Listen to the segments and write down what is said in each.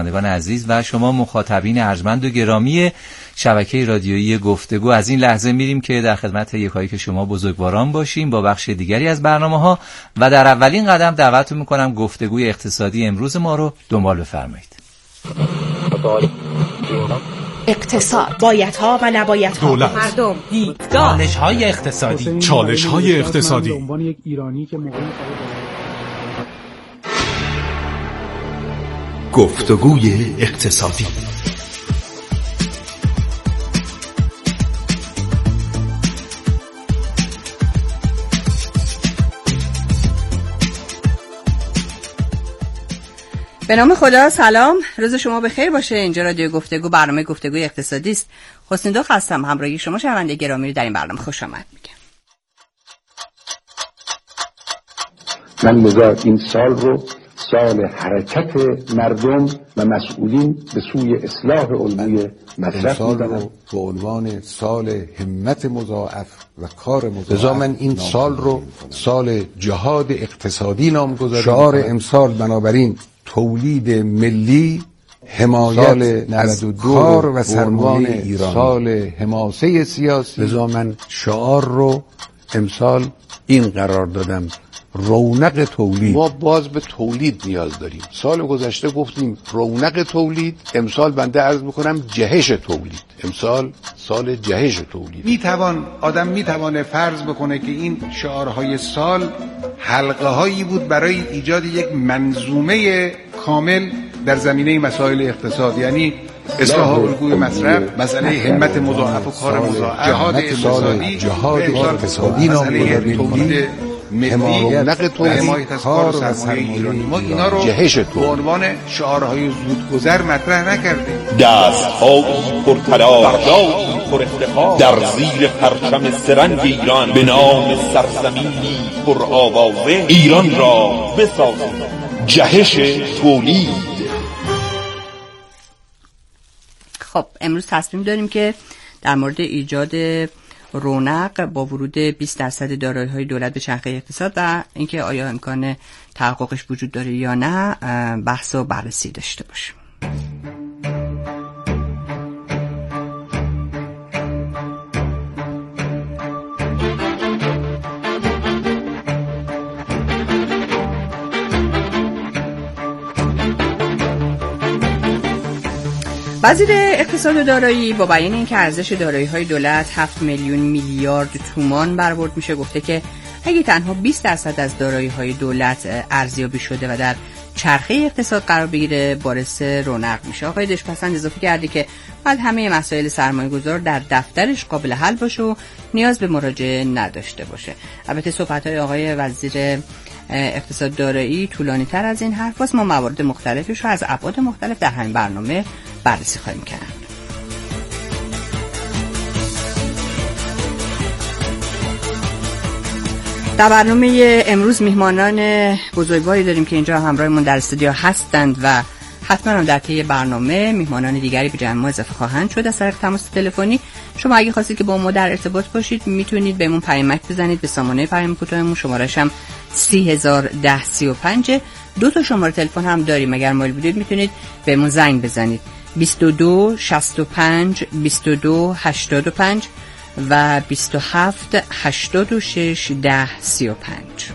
شنوندگان عزیز و شما مخاطبین ارجمند و گرامی شبکه رادیویی گفتگو، از این لحظه میریم که در خدمت یکایی که شما بزرگواران باشیم با بخش دیگری از برنامه‌ها و در اولین قدم دعوتتون میکنم گفتگوی اقتصادی امروز ما رو دنبال بفرمایید. اقتصاد، بایدها و نبایدها، دولت، مردم، چالش‌های اقتصادی، چالش‌های اقتصادی. گفتگوی اقتصادی. به نام خدا، سلام، روز شما بخیر باشه. اینجا رادیو گفتگو، برنامه گفتگوی اقتصادی است. حسین دوخ هستم، همراهی شما شنونده گرامی رو در این برنامه خوش آمد میگم. من بذار این سال رو سال حرکت مردم و مسئولین به سوی اصلاح الگوی مصرف می‌دانم. به عنوان سال همت مضاعف و کار مضاعف. لذا من این سال رو سال جهاد اقتصادی نامگذاری. شعار امسال بنابراین تولید ملی، حمایت از کار و سرمایه ایران، سال حماسه سیاسی. لذا من شعار رو امسال این قرار دادم: رونق تولید. ما باز به تولید نیاز داریم. سال گذشته گفتیم رونق تولید، امسال بنده عرض میکنم جهش تولید. امسال سال جهش تولید. آدم میتوانه فرض بکنه که این شعارهای سال حلقه هایی بود برای ایجاد یک منظومه کامل در زمینه مسائل اقتصاد، یعنی اصلاح الگوی مصرف، مسئله همت مضاعف و کار مضاعف، جهاد اقتصادی، مسئله تولید ملی، نقد تولید، حمایت از کار و سرمایه ایرانی. ما اینا رو به عنوان شعارهای زودگذر مطرح نکردیم. دست‌های پرطلا، برداشتی پر افتخار در زیر پرچم سرنگ ایران، به نام سرزمینی پر آوازه ایران را بسازیم. جهش تولید. خب امروز تصمیم داریم که در مورد ایجاد رونق با ورود 20% دارایی‌های دولت به چرخه اقتصاد و اینکه آیا امکان تحققش وجود داره یا نه بحث و بررسی داشته باشیم. وزیر اقتصاد و دارایی با بیان اینکه ارزش دارایی‌های دولت 7 میلیون میلیارد تومان برآورد میشه، گفته که اگه تنها 20% از دارایی‌های دولت ارزیابی شده و در چرخه اقتصاد قرار بگیره باعث رونق میشه. آقای دشپسند اضافه کرده که باید همه مسائل سرمایه‌گذار در دفترش قابل حل باشه و نیاز به مراجعه نداشته باشه. البته صحبت‌های آقای وزیر اقتصاد دارایی طولانی تر از این حرف است. ما موارد مختلفش رو از ابعاد مختلف در همین برنامه بررسی خواهیم کرد. در برنامه امروز میهمانان بزرگواری داریم که اینجا همراهمون در استودیو هستند و حتما هم در طی برنامه میهمانان دیگری به جمع ما اضافه خواهند شد. از طریق تماس تلفنی شما اگه خواستید که با ما در ارتباط باشید میتونید بهمون پیامک بزنید به سامانه پیام کوتاهمون، شماره‌اش هم 301035. دو تا شماره تلفن هم داریم، اگر مایل بودید میتونید بهمون زنگ بزنید: 22 65 22 85 و 27 86 10 35.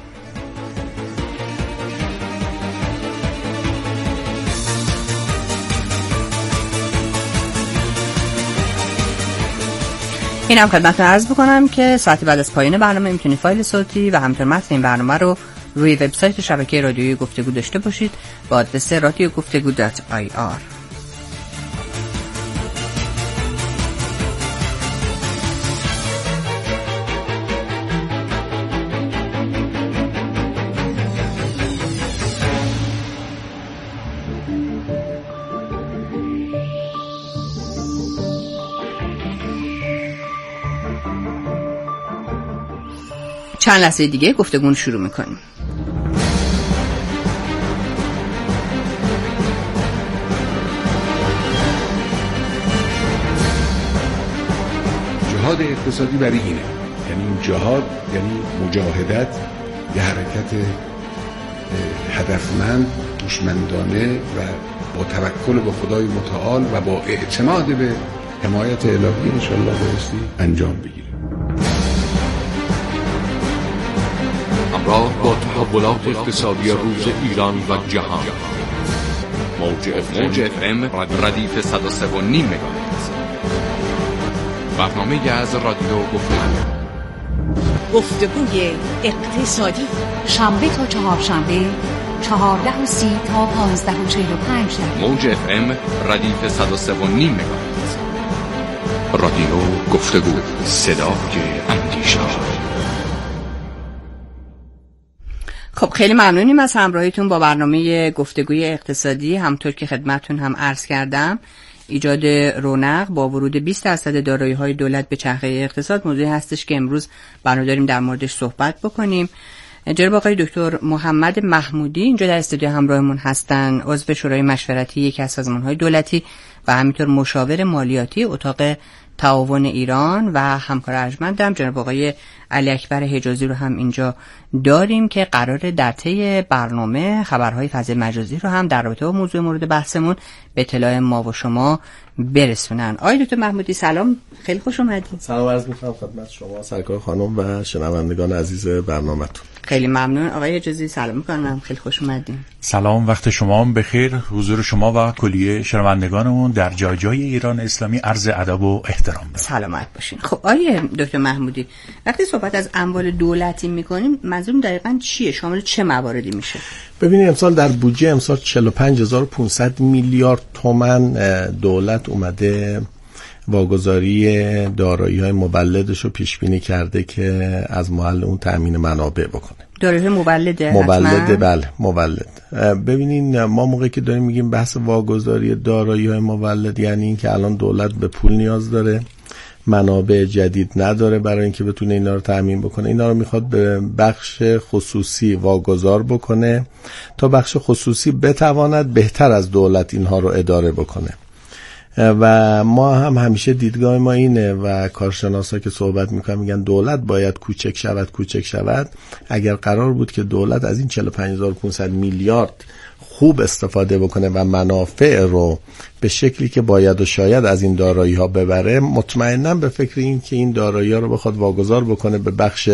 این هم خدمتتون عرض بکنم که ساعتی بعد از پایان برنامه میتونید فایل صوتی و همینطور متن این برنامه رو روی وبسایت شبکه رادیویی گفتگو داشته باشید با آدرس radiogoftegu.ir. چند لحظه دیگه گفتگو شروع میکنیم. جهاد اقتصادی برای اینه، یعنی جهاد یعنی مجاهدت، یه حرکت هدفمند، هوشمندانه و با توکل به خدای متعال و با اعتماد به حمایت الهی انشاءالله بایستی انجام بگیریم. همراه با تحولات اقتصادی روز ایران و جهان، موج FM ردیف 103.5 مگاهرتز. برنامه از رادیو گفتگوی اقتصادی، شنبه تا چهارشنبه 14:30 تا 15:45 موج FM ردیف 103.5 مگاهرتز. رادیو گفتگو، صدای اندیشه. خب خیلی ممنونیم از همراهیتون با برنامه گفتگوی اقتصادی. همطور که خدمتتون هم عرض کردم، ایجاد رونق با ورود 20% دارایی‌های دولت به چرخه اقتصاد موضوعی هستش که امروز برنامه داریم در موردش صحبت بکنیم. جناب آقای دکتر محمد محمودی اینجا در استودیو همراهمون هستن، عضو شورای مشورتی یکی از سازمان‌های دولتی و همینطور مشاور مالیاتی اتاق تعاون ایران و همکار ارجمندم جناب آقای علی اکبر حجازی رو هم اینجا داریم که قراره در طی برنامه خبرهای فضای مجازی رو هم در رابطه با موضوع مورد بحثمون به اطلاع ما و شما برسونن. آقای دکتر محمودی سلام، خیلی خوش اومدید. سلام عرض می‌کنم خدمت شما سرکار خانم و شنوندگان عزیز برنامه‌تون. خیلی ممنون. آقای حجازی سلام می‌کنم، خیلی خوش اومدین. سلام، وقت شما هم بخیر. حضور شما و کلیه شنوندگانمون در جای جای ایران اسلامی عرض ادب و احترام دارم. سلامت باشین. خب آقای دکتر محمودی، وقتی صحبت از اموال دولتی می‌کنیم منظورم دقیقاً چیه؟ شامل چه مواردی میشه؟ ببینید امسال در بودجه امسال 45500 میلیارد تومان دولت اومده واگذاری دارایی‌های مولدش رو پیش بینی کرده که از محل اون تامین منابع بکنه. دارایی‌های مولده بله مولد. ببینین ما موقعی که داریم میگیم بحث واگذاری دارایی‌های مولد، یعنی این که الان دولت به پول نیاز داره، منابع جدید نداره برای اینکه بتونه اینا رو تامین بکنه، اینا رو میخواد به بخش خصوصی واگذار بکنه تا بخش خصوصی بتواند بهتر از دولت اینها رو اداره بکنه. و ما هم همیشه دیدگاه ما اینه و کارشناسا که صحبت میکنن میگن دولت باید کوچک شود. اگر قرار بود که دولت از این 45500 میلیارد خوب استفاده بکنه و منافع رو به شکلی که باید و شاید از این دارایی ها ببره، مطمئناً به فکر این که این دارایی ها رو بخواد واگذار بکنه به بخش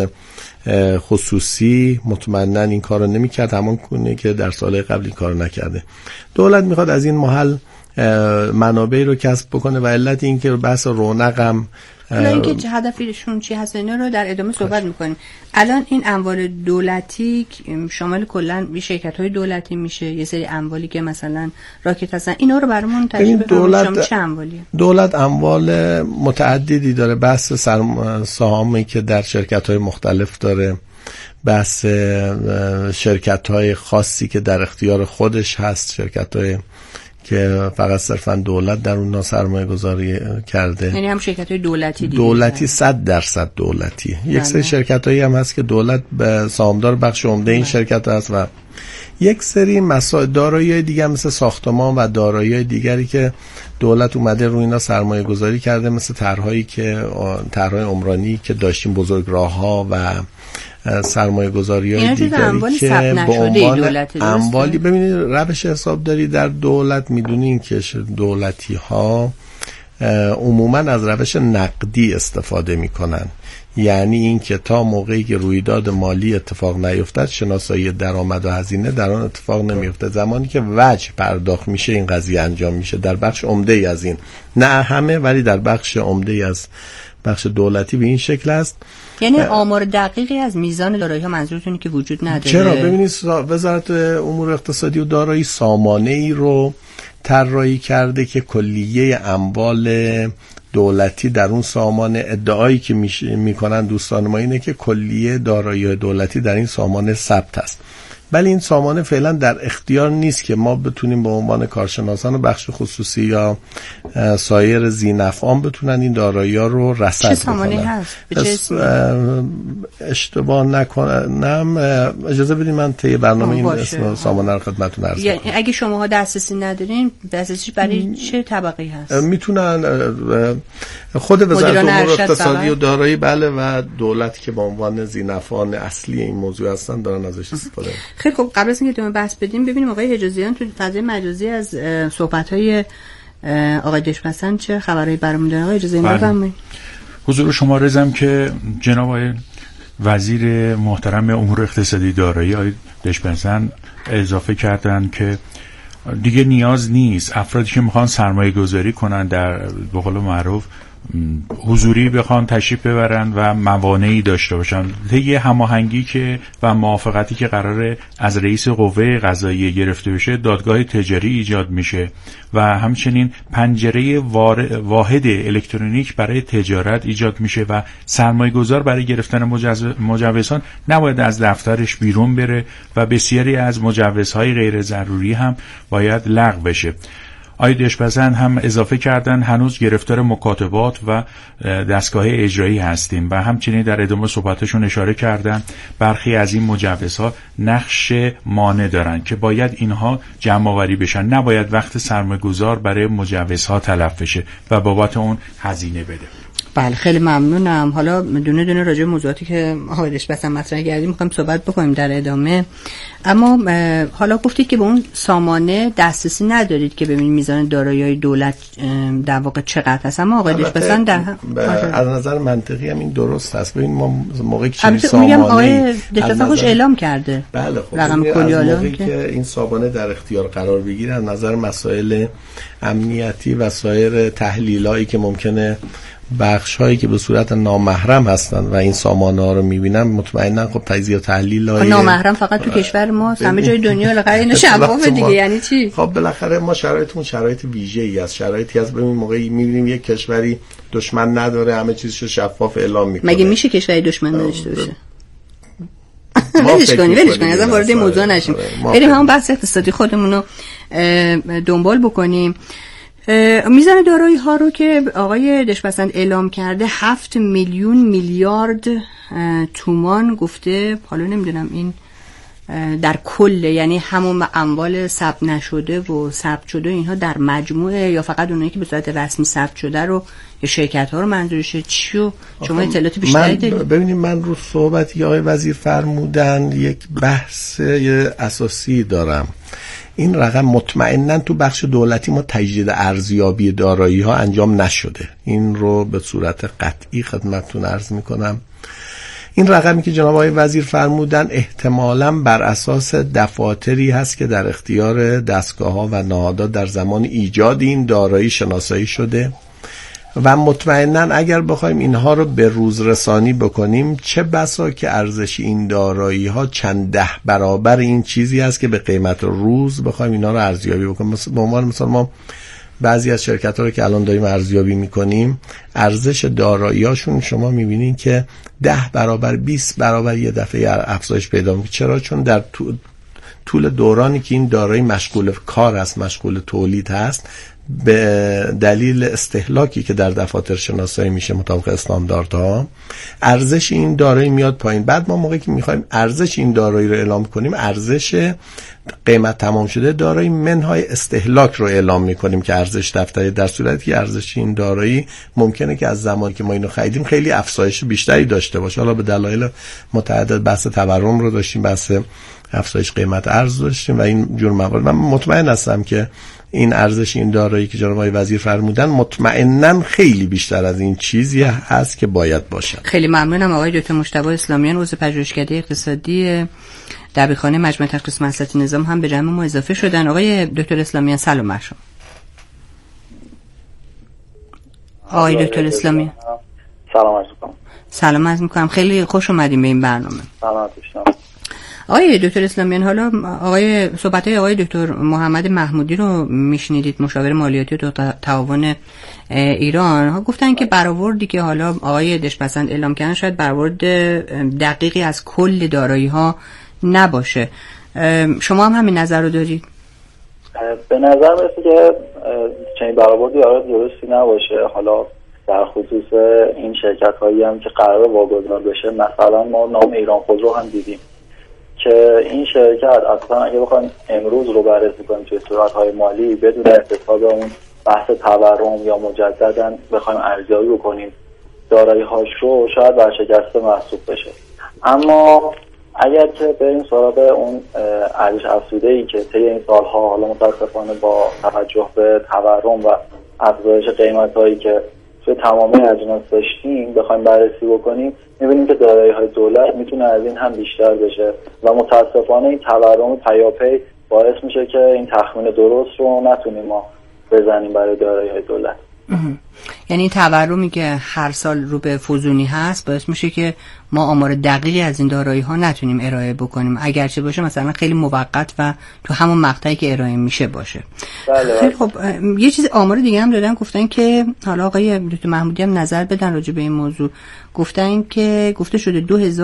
خصوصی، مطمئناً این کار رو نمی کرد، همون کنه که در سال قبل این کار نکرده. دولت میخواد از این محل منابعی رو کسب بکنه و علت این که بحث رونق هم اینکه هدفشون چی هست اینا رو در ادامه صحبت میکنیم. الان این اموال دولتی شامل کلا شرکت‌های دولتی میشه، یه سری اموالی که مثلا راکت هستن، اینا رو برامون تشریح بفرمایید. چه اموالیه؟ دولت اموال متعددی داره، بحث سهامی که در شرکت‌های مختلف داره، بحث شرکت‌های خاصی که در اختیار خودش هست، شرکت‌های که فقط صرفا دولت در اونها سرمایه گذاری کرده، یعنی هم شرکت‌های دولتی 100% دولتی. یک سری شرکت‌هایی هم هست که دولت به سهامدار بخش عمده این شرکت هست و یک سری دارایی‌های دیگه مثل ساختمان و دارایی‌های دیگری که دولت اومده روی اینا سرمایه گذاری کرده، مثل طرح‌های عمرانی که داشتیم، بزرگراه‌ها و سرمایه گذاری های دیگری که به عنوان اموالی. ببینید روش حسابداری در دولت میدونین که دولتی ها عموما از روش نقدی استفاده میکنن، یعنی این که تا موقعی که رویداد مالی اتفاق نیفتد شناسایی درآمد و هزینه در آن اتفاق نمیفته. زمانی که وجه پرداخت میشه این قضیه انجام میشه در بخش عمده ای از این، نه همه ولی در بخش عمده ای از بخش دولتی به این شکل است. یعنی آمار دقیقی از میزان دارایی‌ها منظورتونه که وجود نداره؟ چرا؟ ببینید وزارت امور اقتصادی و دارایی سامانه‌ای رو طراحی کرده که کلیه اموال دولتی در اون سامانه، ادعایی که میکنن دوستان ما اینه که کلیه دارایی دولتی در این سامانه ثبت است، ولی این سامانه فعلا در اختیار نیست که ما بتونیم به عنوان کارشناسان بخش خصوصی یا سایر ذی‌نفعان بتونن این دارایی‌ها رو رصد بکنن. چه سامانه هست؟ اشتباه نکنم اجازه بدید من طی برنامه این اسم سامانه رو خدمتتون عرض کنم. اگه شماها دسترسی ندارین، دسترسیش برای چه طبقه‌ای هست؟ میتونن خود وزارت امور اقتصادی و دارایی بله و دولت که به عنوان ذی‌نفعان اصلی این موضوع هستن دارن ازش استفاده. خیلی خب، قبل از اینکه ادامه بحث بدیم ببینیم آقای حجازیان تو فضای مجازی از صحبت‌های آقای دشپسند چه خبرایی برامون دارن. آقای حجازیان بفرمایید. حضور شما رضام که جناب آقای وزیر محترم امور اقتصادی دارایی آقای دشپسند اضافه کردن که دیگه نیاز نیست افرادی که میخوان سرمایه گذاری کنن در به قول معروف حضوری بخوان تشریف ببرن و موانعی داشته باشن. طی هماهنگی که و موافقتی که قراره از رئیس قوه قضاییه گرفته بشه، دادگاه تجاری ایجاد میشه و همچنین پنجره واحد الکترونیک برای تجارت ایجاد میشه و سرمایه گذار برای گرفتن مجوزها نباید از دفترش بیرون بره و بسیاری از مجوزهای غیر ضروری هم باید لغو بشه. آقای دشپسند هم اضافه کردن هنوز گرفتار مکاتبات و دستگاه اجرایی هستیم و همچنین در ادامه صحبتشون اشاره کردن برخی از این مجوزها نقش مانع دارن که باید اینها جمع آوری بشن، نباید وقت سرمایه‌گذار برای مجوزها تلف بشه و بابت اون هزینه بده. بله خیلی ممنونم. حالا دونه دونه راجع به موضوعاتی که آقای دشپسند مطرح کردیم می‌خوایم صحبت بکنیم در ادامه. اما حالا گفتید که به اون سامانه دسترسی ندارید که ببینید میزان دارایی‌های دولت در واقع چقدر هست. اما آقای دشپسند از نظر منطقی هم این درست هست. ببین ما موقعی که این سامانه آقای دشپسند خوش اعلام کرده. بله خب رقم کلی موقعی که این سامانه در اختیار قرار بگیره از نظر مسائل امنیتی و سایر تحلیلایی که ممکنه بخش هایی که به صورت نامحرم هستند و این سامانه ها رو میبینن مطمئنا خب تجزیه و تحلیل های نامحرم فقط تو کشور ما، همه جای دنیا بالاخره این شفافه دیگه. یعنی چی؟ خب بالاخره ما شرایطمون شرایط ویژه‌ای است، شرایطی از ببین موقعی میبینیم یک کشوری دشمن نداره، همه چیزشو شفاف اعلام میکنه. مگه میشه کشوری دشمن نداشته باشه؟ ولش کنی اصلا وارد این موضوع نشیم، بریم همون بحث اقتصادی خودمون رو دنبال بکنیم. میزان دارایی ها رو که آقای دشپسند اعلام کرده 7 میلیون میلیارد تومان گفته. حالا نمیدونم این در کل یعنی همون اموال ثبت نشده و ثبت شده اینها در مجموعه یا فقط اونایی که به صورت رسمی ثبت شده رو یا شرکت ها رو منظورشه؟ چیو شما اطلاعات بیشتری دارید؟ ببینید من رو صحبتی که آقای وزیر فرمودن یک بحث اساسی دارم. این رقم مطمئناً تو بخش دولتی ما تجدید ارزیابی دارایی ها انجام نشده، این رو به صورت قطعی خدمتتون عرض میکنم. این رقمی که جناب آقای وزیر فرمودن احتمالاً بر اساس دفاتری هست که در اختیار دستگاه ها و نهادها در زمان ایجاد این دارایی شناسایی شده و مطمئناً اگر بخوایم اینها رو به روز رسانی بکنیم چه بسا که ارزش این دارایی ها چند ده برابر این چیزی است که به قیمت روز بخوایم اینها رو ارزیابی بکنیم. به عنوان مثال ما بعضی از شرکت ها رو که الان داریم ارزیابی میکنیم ارزش دارایی هاشون شما میبینین که 10 برابر 20 برابر یه دفعه افزایش پیدا میکنه. چرا؟ چون در طول دورانی که این دارایی مشغول کار است، مشغول تولید هست، به دلیل استهلاکی که در دفاتر شناسایی میشه مطابق استانداردها ارزش این دارایی میاد پایین. بعد ما موقعی که میخوایم ارزش این دارایی رو اعلام کنیم ارزش قیمت تمام شده دارایی منهای استهلاک رو اعلام میکنیم که ارزش دفتری، در صورتی که ارزش این دارایی ممکنه که از زمانی که ما اینو خریدیم خیلی افزایش بیشتری داشته باشه. حالا به دلایل متعدد بحث تورم رو داشتیم، بحث افزایش قیمت ارز داشتیم و این جور موارد. من مطمئن هستم که این ارزش این دارایی که جناب آقای وزیر فرمودن مطمئناً خیلی بیشتر از این چیزی هست که باید باشه. خیلی ممنونم. آقای دکتر مجتبی اسلامیان عضو پژوهشکده اقتصادی دبیرخانه مجمع تشخیص مصلحت نظام هم به جمع ما اضافه شدن. آقای دکتر اسلامیان سلام بر شما. آقای دکتر اسلامیان سلام عرض می‌کنم. سلام عرض می‌کنم. خیلی خوش اومدین به این برنامه. سلام. آقای دکتر اسلامیان، حالا صحبت‌های آقای دکتر محمد محمودی رو میشنیدید، مشاور مالیاتی و تعاون ایران ها گفتن که برآوردی که حالا آقای دشپسند اعلام کردن شاید برآورد دقیقی از کل دارایی ها نباشه. شما هم همین نظر رو دارید؟ به نظر میاد که چنین برآوردی درستی نباشه. حالا در خصوص این شرکت هایی هم که قرار واگذار بشه، مثلا ما نام ایران خودرو هم دیدیم که این شرکت اصلا اگه بخوایم امروز رو بررسی کنیم توی صورت‌های مالی بدون احتساب اون بحث تورم یا مجددا بخوایم ارزیابی بکنیم دارایی‌هاش رو، شاید ورشکسته محسوب بشه. اما اگر که بریم سراغ اون ارزش افزوده‌ای که طی این سالها حالا متاسفانه با توجه به تورم و افزایش قیمت‌هایی که توی تمامی اجناس داشتیم بخوایم بررسی بکنیم، می‌بینیم که دارایی‌های دولت میتونه از این هم بیشتر بشه و متاسفانه این تورم پیاپی باعث میشه که این تخمین درست رو نتونیم ما بزنیم برای دارایی‌های دولت. یعنی تورمی که هر سال رو به فزونی هست باعث میشه که ما آمار دقیقی از این دارایی‌ها نتونیم ارائه بکنیم، اگرچه باشه مثلا خیلی موقت و تو همون مقطعی که ارائه میشه باشه. بله. خیلی خب، یه چیز آمار دیگه هم دادن، گفتن که حالا آقای دکتر محمودی هم نظر بدن راجع به این موضوع. گفتن که گفته شده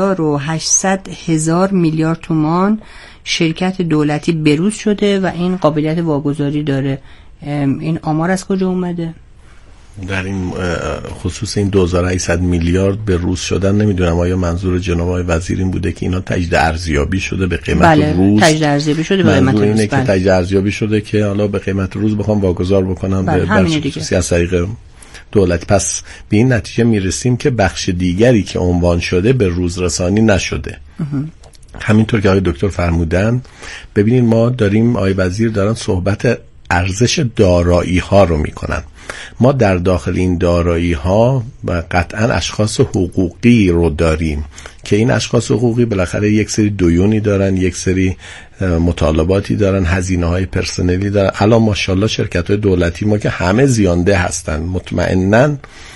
2800 میلیارد تومان شرکت دولتی بروز شده و این قابلیت واگذاری داره. این آمار از کجا اومده؟ در این خصوص این 2800 میلیارد به روز شدن نمیدونم آیا منظور جناب آقای وزیر این بوده که اینا تجدید ارزیابی شده به قیمت بله، روز؟ تجدید ارزیابی شده به قیمت روز. اینه که تجدید ارزیابی شده که حالا به قیمت روز بخوام واگذار بکنم به بخش خصوصی از طریق دولت. پس به این نتیجه میرسیم که بخش دیگری که عنوان شده به روز رسانی نشده. همینطور که آقای دکتر فرمودن، ببینید ما داریم، آقای وزیر دارن صحبت ارزش دارایی ها رو میکنن. ما در داخل این دارایی ها قطعا اشخاص حقوقی رو داریم که این اشخاص حقوقی بالاخره یک سری دیونی دارن، یک سری مطالباتی دارن، هزینه های پرسنلی دارن. الان ماشاءالله شرکت های دولتی ما که همه زیانده هستن، مطمئناً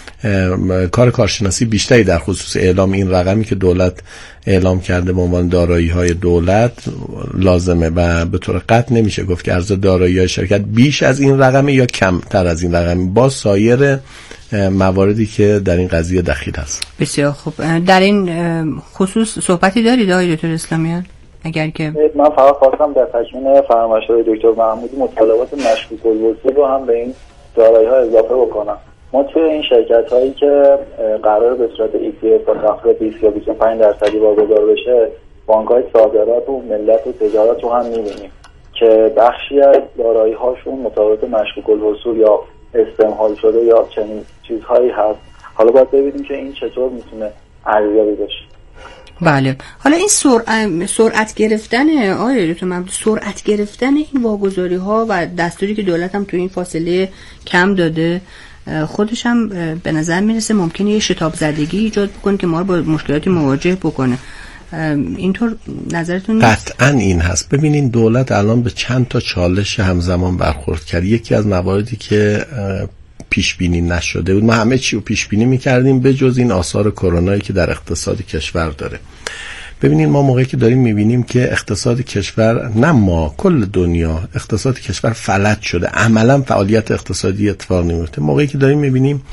کارشناسی بیشتری در خصوص اعلام این رقمی که دولت اعلام کرده به عنوان دارایی‌های دولت لازمه و به طور قطع نمیشه گفت که ارز دارایی‌های شرکت بیش از این رقمه یا کمتر از این رقمه، با سایر مواردی که در این قضیه دخیل هست. بسیار خوب. در این خصوص صحبتی دارید آقای دکتر اسلامیان؟ اگر که من فقط خواستم در تکمیل فرمایش‌های دکتر محمودی مطالبات مشکوک الوصول رو هم به این دارایی‌ها اضافه بکنم. ما توی این شرکت هایی که قرار به صورت ETF با تخفیف 20 یا 25% واگذار بشه، بانک های صادرات و ملت و تجارت رو هم می‌بینیم که بخشی از دارایی هاشون مطابق مشکوک الوصول یا استمهال شده یا چنین چیزهایی هست. حالا باید ببینیم که این چطور میتونه ارزیابی بشه. بله. حالا این سرعت گرفتن آقای دکتر محمودی، سرعت گرفتن این واگذاری ها و دستوری که دولت هم تو این فاصله کم داده، خودش هم به نظر میرسه ممکنه یه شتاب زدگی ایجاد بکنه که ما رو با مشکلاتی مواجه بکنه. اینطور نظرتون نیست؟ قطعا این هست. ببینین دولت الان به چند تا چالش همزمان برخورد کرد. یکی از مواردی که پیش بینی نشده بود، ما همه چی رو پیش بینی می‌کردیم به جز این آثار کرونایی که در اقتصاد کشور داره. ببینید ما موقعی که داریم می‌بینیم که اقتصاد کشور، نه ما، کل دنیا اقتصاد کشور فلج شده، عملاً فعالیت اقتصادی اتفاق نمیفته. موقعی که داریم می‌بینیم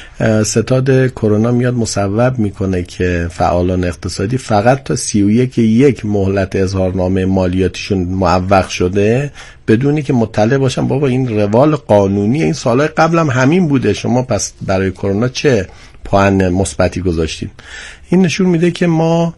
ستاد کرونا میاد مصوب میکنه که فعالان اقتصادی فقط تا 31 مهلت اظهارنامه مالیاتیشون معوق شده بدونی که مطلع باشن بابا این روال قانونی این سالهای قبل هم همین بوده، شما پس برای کرونا چه پوان مثبتی گذاشتین. این نشون میده که ما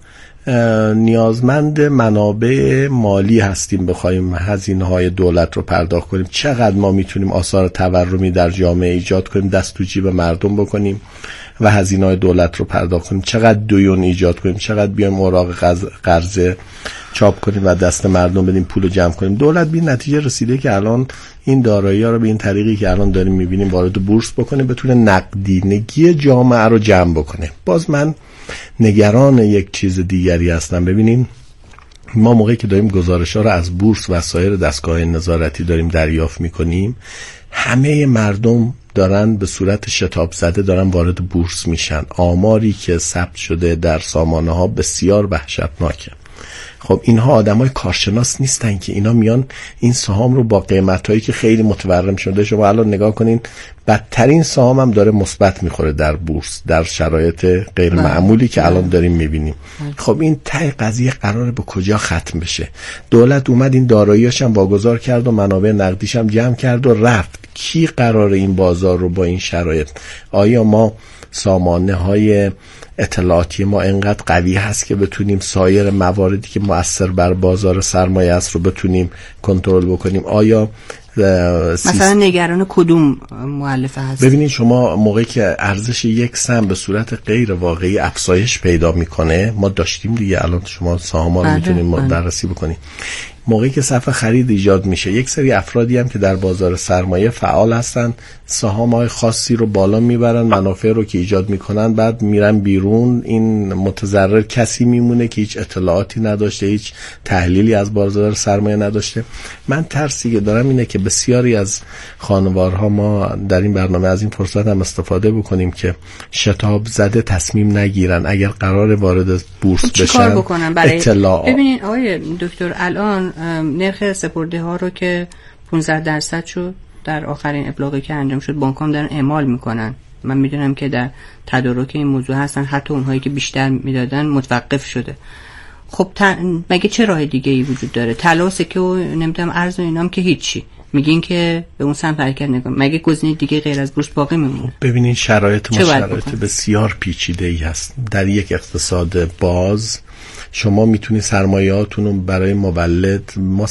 نیازمند منابع مالی هستیم بخوایم هزینه‌های دولت رو پرداخت کنیم. چقدر ما میتونیم آثار تورمی در جامعه ایجاد کنیم، دست تو جیب مردم بکنیم و هزینه‌های دولت رو پرداخت کنیم، چقدر دیون ایجاد کنیم، چقدر بیایم اوراق قرض چاپ کنیم و دست مردم بدیم پول رو جمع کنیم. دولت به نتیجه رسیده که الان این دارایی‌ها رو به این طریقی که الان داریم می‌بینیم وارد بورس بکنه، بتونه نقدینگی جامعه رو جمع بکنه. باز من نگران یک چیز دیگری هستم. ببینیم ما موقعی که داریم گزارش‌ها رو از بورس و سایر دستگاه نظارتی داریم دریافت می‌کنیم، همه مردم دارن به صورت شتاب زده دارن وارد بورس میشن. آماری که ثبت شده در سامانه‌ها بسیار وحشتناکه. خب اینها آدمای کارشناس نیستن که اینا میان این سهام رو با قیمتایی که خیلی متورم شده، شما الان نگاه کنین بدترین سهام هم داره مثبت میخوره در بورس در شرایط غیر معمولی که الان داریم میبینیم. خب این ته قضیه قراره به کجا ختم بشه؟ دولت اومد این داراییاش هم واگذار کرد و منابع نقدیش هم جمع کرد و رفت. کی قراره این بازار رو با این شرایط، آیا ما سامانه های اطلاعاتی ما انقدر قوی هست که بتونیم سایر مواردی که مؤثر بر بازار سرمایه است رو بتونیم کنترل بکنیم؟ آیا مثلا نگران کدوم مؤلفه هست؟ ببینید شما موقعی که ارزش یک سهم به صورت غیر واقعی افزایش پیدا میکنه، ما داشتیم دیگه، الان شما سهام رو میتونید بررسی بکنید. موقعی که صف خرید ایجاد میشه، یک سری افرادی هم که در بازار سرمایه فعال هستن سهام‌های خاصی رو بالا میبرن، منافع رو که ایجاد میکنن بعد میرن بیرون. این متضرر کسی میمونه که هیچ اطلاعاتی نداشته، هیچ تحلیلی از بازار سرمایه نداشته. من ترسی که دارم اینه که بسیاری از خانوارها، ما در این برنامه از این فرصت هم استفاده بکنیم که شتاب زده تصمیم نگیرن اگر قرار وارد بورس بشن. چیکار بکنن برای اطلاع؟ ببینید آقای دکتر، الان نرخ سپرده ها رو که 15% شد در آخرین ابلاغی که انجام شد، بانک‌ها دارن اعمال میکنن. من میدونم که در تدارک این موضوع هستن، حتی اونهایی که بیشتر میدادن متوقف شده. خب مگه چه راه دیگه ای وجود داره؟ طلا، سکه و نمیدونم ارز و اینام که هیچی، میگین که به اون سمت حرکت نکن. مگه گزینه دیگه غیر از بورس باقی میمونه؟ ببینید شرایط بسیار پیچیده‌ای هست. در یک اقتصاد باز شما میتونی سرمایه‌هاتون رو برای مولد، ما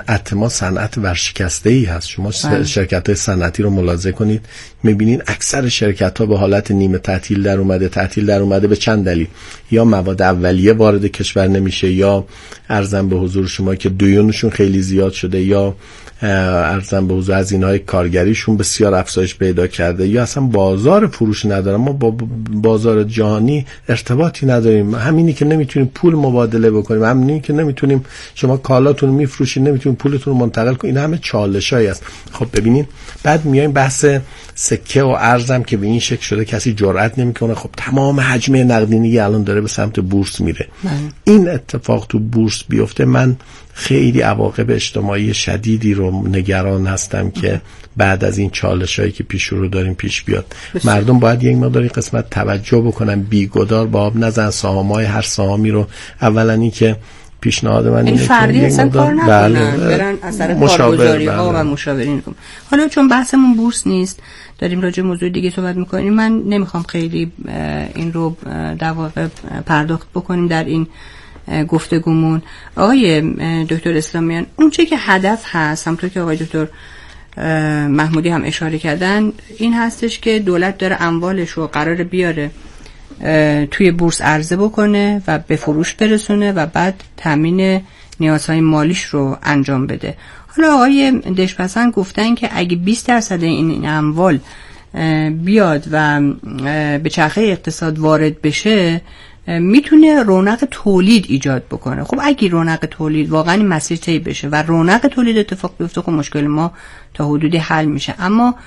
صنعت ورشکسته‌ای هست. شما شرکت‌های صنعتی رو ملاحظه کنید، میبینید اکثر شرکت‌ها به حالت نیمه تعطیل در اومده به چند دلیل. یا مواد اولیه وارد کشور نمیشه، یا ارزم به حضور شما که دیونشون خیلی زیاد شده، یا ارزم به حضور هزینه‌های کارگریشون بسیار افزایش پیدا کرده، یا اصلا بازار فروش ندارن. ما با بازار جهانی ارتباطی نداریم، همینی که نمیتونیم پول مبادله بکنیم، همینی که نمیتونیم شما کالاتون رو میفروشید نمیتونیم پولتون رو منتقل کنید. این همه چالشایی است. خب ببینید بعد میایم بحث سکه و ارزم که به این شکل شده کسی جرئت نمیکنه. خب تمام حجم نقدینگی الان داره به سمت بورس میره. این اتفاق تو بورس بیفته، من خیلی عواقب اجتماعی شدیدی رو نگران هستم که بعد از این چالشایی که پیش رو داریم پیش بیاد. مردم باید یک مقدار قسمت توجه بکنن، بیگدار با آب نزن سهام‌های هر سهامی رو. اولا این که پیشنهاد من اینه که یک مقدار برن از طرف کارگزاری‌ها و مشاورین. حالا چون بحثمون بورس نیست، داریم راجع به موضوع دیگه صحبت می‌کنیم، من نمیخوام خیلی این رو در واقع پرداخت بکنیم در این گفتگومون. آقای دکتر اسلامیان، اون چه که هدف هست، همونطور که آقای دکتر محمودی هم اشاره کردن، این هستش که دولت داره اموالش رو قرار بیاره توی بورس عرضه بکنه و به فروش برسونه و بعد تامین نیازهای مالیش رو انجام بده. حالا آقای دشپسند گفتن که اگه 20% این اموال بیاد و به چرخه اقتصاد وارد بشه، میتونه رونق تولید ایجاد بکنه. خب اگه رونق تولید واقعا مسیر طی بشه و رونق تولید اتفاق بیفته، خب مشکل ما تا حدودی حل میشه. اما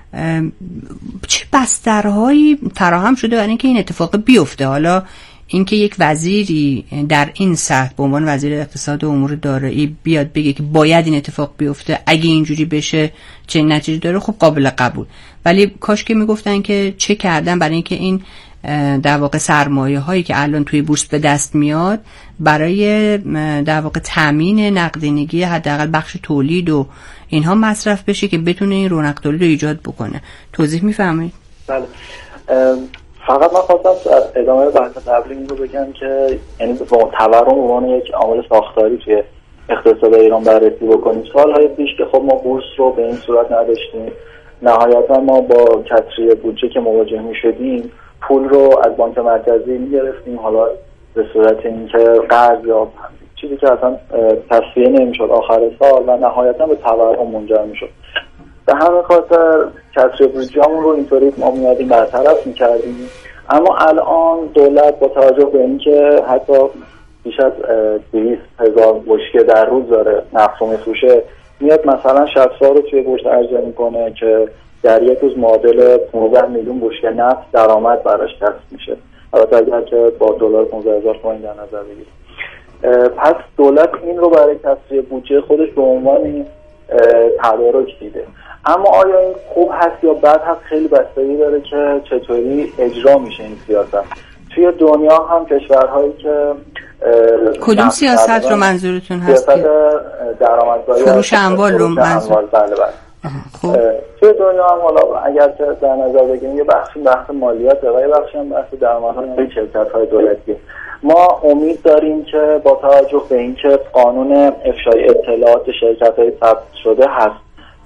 چه بسترهایی فراهم شده برای اینکه این اتفاق بیفته؟ حالا اینکه یک وزیری در این سطح به عنوان وزیر اقتصاد و امور دارایی بیاد بگه که باید این اتفاق بیفته، اگه اینجوری بشه چه نتیجه داره، خب قابل قبول. ولی کاش که میگفتن که چه کردن برای اینکه این در واقع سرمایه هایی که الان توی بورس به دست میاد برای در واقع تامین نقدینگی حداقل بخش تولید و اینها مصرف بشه که بتونه این رونق تولید رو ایجاد بکنه. توضیح میفرمایید؟ بله. فقط من خواستم ادامه بحث قبلی این رو بگم که یعنی با تورم عنوان یک عامل ساختاری توی اقتصاد ایران بررسی بکنیم. سالهای پیش که خب ما بورس رو به این صورت نداشتیم، نهایتا ما با کسری بودجه که مواجه می‌شدیم پول رو از بانک مرکزی می‌گرفتیم، حالا به صورت اینکه قرض یا چیزی که اصلا تصفیه نمی‌شد آخر سال و نهایتا به تورم منجر می‌شد. به همین خاطر کسری بودجه‌مون رو اینطوری ما میادیم برطرف می‌کردیم. اما الان دولت با توجه به اینکه حتی بیش از 200,000 بشکه در روز داره نفت رو می‌فروشه، میاد مثلا 60 رو توی بورس عرضه می‌کنه که در یک روز معادل 15 میلیون بشکه نفت درآمد براش کسب میشه. البته اگر که با دلار 15,000 تومان در نظر بگیریم. پس دولت این رو برای کسری بودجه خودش به عنوان تدارک دیده. اما آیا این خوب هست یا بد هست خیلی بستگی داره که چطوری اجرا میشه این سیاست. توی دنیا هم کشورهایی که کدوم سیاست رو منظورتون هست؟ سیاست درآمدزایی فروش اموال رو منظور. بله. خب توی دنیا هم حالا اگر که در نظر بگیریم یه بخشی بحث مالیات و یه بخشی هم بحث درآمدهای شرکت‌های دولتی. ما امید داریم که با توجه به اینکه قانون افشای اطلاعات شرکت‌های ثبت شده هست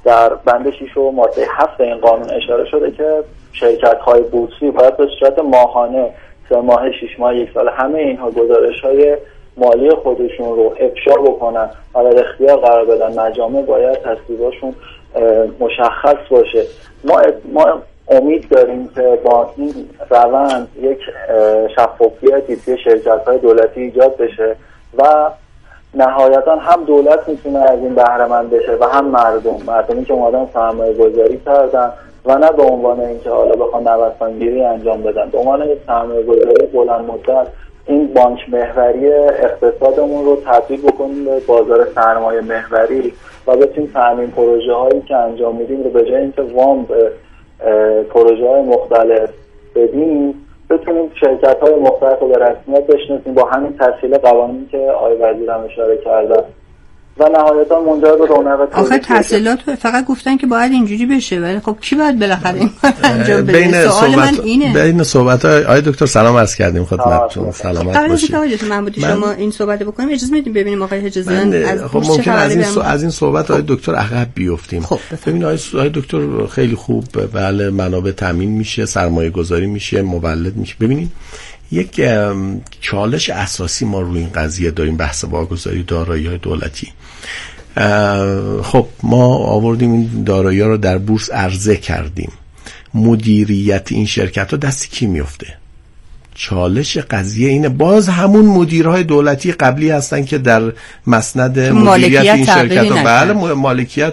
در بند 6 و ماده 7 این قانون اشاره شده که شرکت‌های بورسی باید به صورت ماهانه 3 ماه 6 ماه 1 سال همه اینها گزارش‌های مالی خودشون رو افشا بکنن و در اختیار قرار بدن. مجامع باید تصویباشون مشخص باشه. ما امید داریم که با این روند یک شفافیتی توی شرکت‌های دولتی ایجاد بشه و نهایتا هم دولت میتونه از این بهره مند بشه و هم مردمی که اومدن سرمایه گذاری کردن و نه به عنوان اینکه حالا بخوان نوسانگیری انجام بدن، به عنوان یک سرمایه گذاری بلند مدت این بانک محوری اقتصادمون رو تبدیل بکنیم به بازار سرمایه محوری و بتونیم تامین پروژه هایی که انجام میدیم رو به جای اینکه وام به پروژه های مختلف بدیم بتونیم شرکت های مختلف رو به رسمیت بشناسیم با همین تسهیل قوانینی که آقای وزیرم اشاره کردن و نهایتا منجر به رونق. آخه تحصیلات فقط گفتن که باید اینجوری بشه، ولی خب کی باید بالاخره این انجام بده؟ سوال من اینه. بین صحبت آقای دکتر سلام عرض کردیم خدمتتون. سلامت باشید. قبل از اینکه شما این صحبت بکنیم اجازه میدیم ببینیم آقای حجازیان خب ممکن از این صحبت آقای دکتر عقب بیفتیم. ببینید آقای دکتر خیلی خوب بله منابع تامین میشه، سرمایه گذاری میشه، مولد میشه. ببینید یک چالش اساسی ما روی این قضیه داریم، بحث واگذاری دارایی‌های دولتی. خب ما آوردیم این دارایی‌ها رو در بورس عرضه کردیم، مدیریت این شرکت‌ها دست کی میفته؟ چالش قضیه اینه باز همون مدیرهای دولتی قبلی هستن که در مسند مدیریت این شرکت‌ها بله مالکیت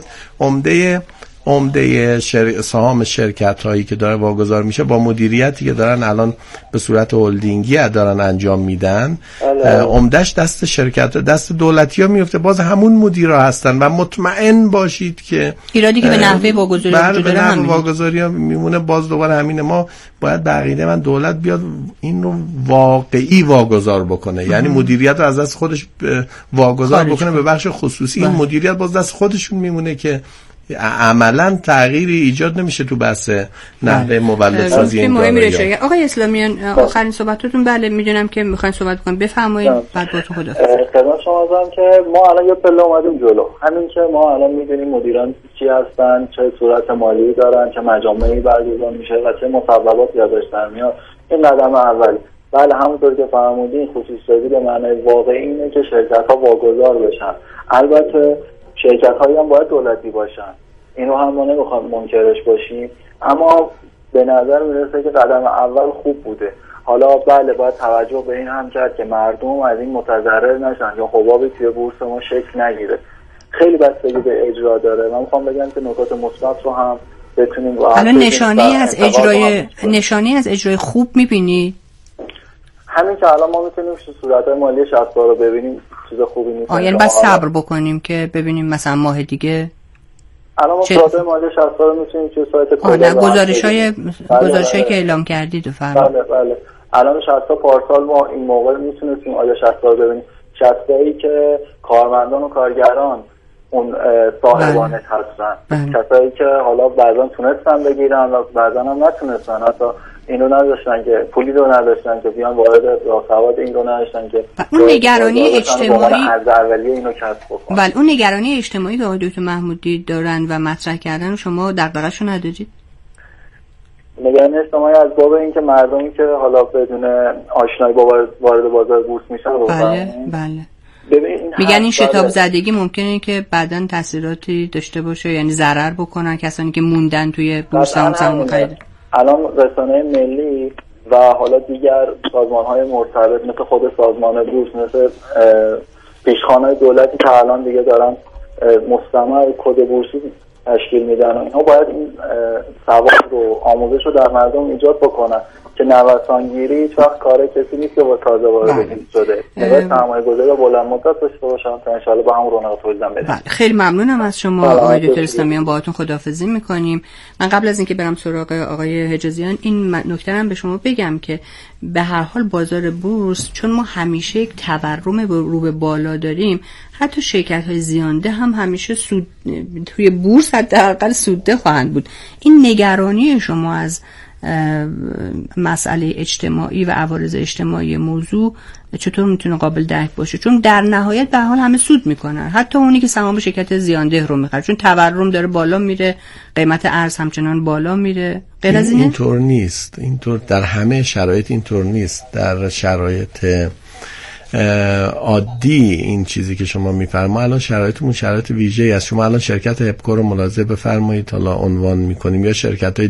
عمده سهام شرکت هایی که داره واگذار میشه با مدیریتی که دارن الان به صورت هلدینگی دارن انجام میدن عمدهش دست شرکت دست دولتی ها میفته، باز همون مدیرها هستن و مطمئن باشید که ایرادی که به نحوه واگذاری وجود داره همین واگذاری ها میمونه. باز دوباره همینه، ما باید به عقیده من دولت بیاد این رو واقعی واگذار بکنه، یعنی مدیریت رو از دست خودش واگذار بکنه به بخش خصوصی. این مدیریت باز دست خودشون میمونه که عملا تغییری ایجاد نمیشه تو بحث نحوه مولد سازی این دارایی. آقای اسلامیان آخرین صحبتتون بله میدونم که میخواین صحبت کنیم، بفرمایید بعد با تو خدا. خدمت شما ازم که ما الان یه پله اومدیم جلو، همین که ما الان میدونیم مدیران چی هستن، چه صورت مالی دارن، چه مجامعی برگزار میشه و چه مصوباتی ازش در میاد، این قدم اول. بله همونطور که فرمودین خصوصی به معنای واقعی اینه که شرکت‌ها واگذار بشن. البته شرکت‌هایی هم باید دولتی باشن، اینو هم ما نمیخوام منکرش باشیم، اما به نظر میرسه که قدم اول خوب بوده. حالا بله باید توجه به این هم کرد که مردم از این متضرر نشن یا حبابی توی بورس ما شکل نگیره. خیلی بستگی به اجرا داره. من میخوام بگم که نکات مثبت رو هم بتونیم الان نشانه از اجرای خوب میبینی؟ همین که الان ما میتونیم صورت‌های مالی 60 رو ببینیم چیز خوبی نیست. یعنی بس صبر بکنیم که ببینیم مثلا ماه دیگه الان ما صورت‌های مالی 60 رو میتونیم توی سایت کد گزارش‌هایی که اعلام کردید بفرمایید. بله الان 60 پارسال ما این موقع میتونیم آیا 60 رو ببینیم، 60 که کارمندان و کارگران اون صاحبانه هستن، کسایی که حالا بعضا تونستن بگیرن و بعضا هم نتونستن، حتی اینو نداشتن که پولی رو نداشتن که بیان وارد راهسواد این رو نداشتن که اون نگرانی اجتماعی از اولیه اینو کسب بکنن. بله اون نگرانی اجتماعی که آقای دکتر محمودی دارن و مطرح کردن شما دغدغه‌شو ندارید؟ نگرانی اجتماعی از باب این که مردمی که حالا بدون آشنایی با وارد بازار بورس میشن رو بله میگن این شتاب زدگی ممکنه که بعداً تاثیراتی داشته باشه، یعنی ضرر بکنن کسانی که موندن توی بورس هم خرید. الان رسانه ملی و حالا دیگر سازمان‌های مرتبط مثل خود سازمان بورس، مثل پیشخوان‌های دولتی که الان دیگه دارن مستمر کد بورسی تشکیل میدن، اینها باید این سواد رو آموزش رو در مردم ایجاد بکنن که نوسانگیری هیچ وقت کار کسی نیست که با تازه وارد شده. باید سرمایه‌گذاری بلند مدت داشته باشن تا ان شاءالله با هم رونق تولیدن بده. خیلی ممنونم از شما آقای دکتر اسلامیان، باهاتون خداحافظی می‌کنیم. من قبل از اینکه برم سراغ آقای حجازیان این نکته هم به شما بگم که به هر حال بازار بورس چون ما همیشه یک تورم رو به بالا داریم، حتی شرکت‌های زیانده هم همیشه توی بورس حداقل سودده خواهند بود. این نگرانی شما از مسئله اجتماعی و عوارض اجتماعی موضوع چطور میتونه قابل درک باشه، چون در نهایت به حال همه سود میکنن، حتی اونی که سهام شرکت زیانده رو میخره، چون تورم داره بالا میره، قیمت ارز همچنان بالا میره. غیر از اینطور نیست، اینطور در همه شرایط اینطور نیست. در شرایط عادی این چیزی که شما میفرما الان شرایطمون شرایط ویژه‌ای است. شما الان شرکت هپکو رو ملاحظه بفرمایید، حالا عنوان میکنیم، یا شرکت‌های